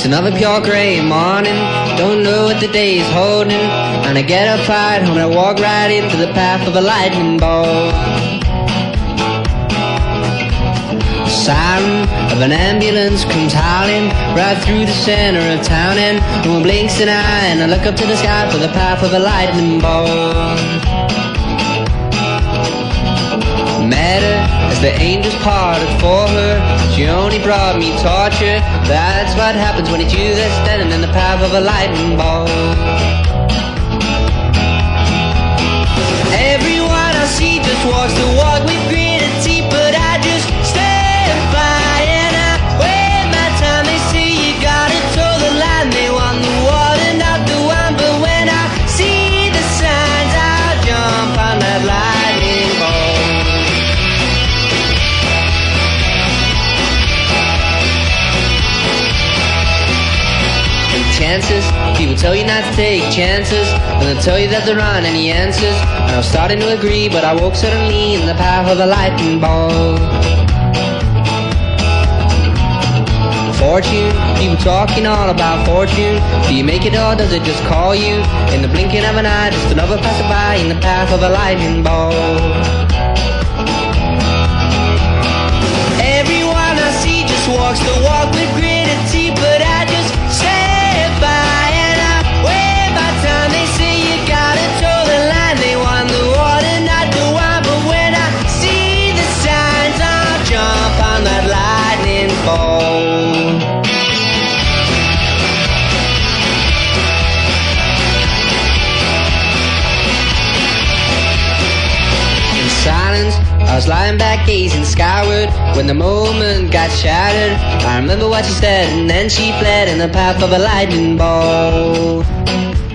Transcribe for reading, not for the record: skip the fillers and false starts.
another pure gray morning, don't know what the day is holding, and I get up right home and I walk right into the path of a lightning bolt. The siren of an ambulance comes howling right through the center of town, and no one blinks an eye, and I look up to the sky for the path of a lightning bolt. Met her as the angels parted for her, she only brought me torture. That's what happens when it's you that's standing in the path of a lightning bolt. Everyone I see just walks the walk with gritted teeth, but I just stand by and I wait my time. They say you gotta toe the line, they want the water, not the wine, but when I see the signs, I'll jump on that lightning bolt. Chances, people tell you not to take chances, and they'll tell you that there aren't any answers, and I was starting to agree, but I woke suddenly in the path of a lightning bolt. Fortune, people talking all about fortune. Do you make it or does it just call you? In the blinking of an eye, just another passerby in the path of a lightning bolt. Everyone I see just walks the walk with gritted teeth, but I just stand by and I wait my time. They say you gotta toe the line, they want the water, not the wine, but when I see the signs, I'll jump on that lightning bolt. In silence, I was lying back gazing skyward when the moment got shattered. I remember what she said, and then she fled in the path of a lightning bolt.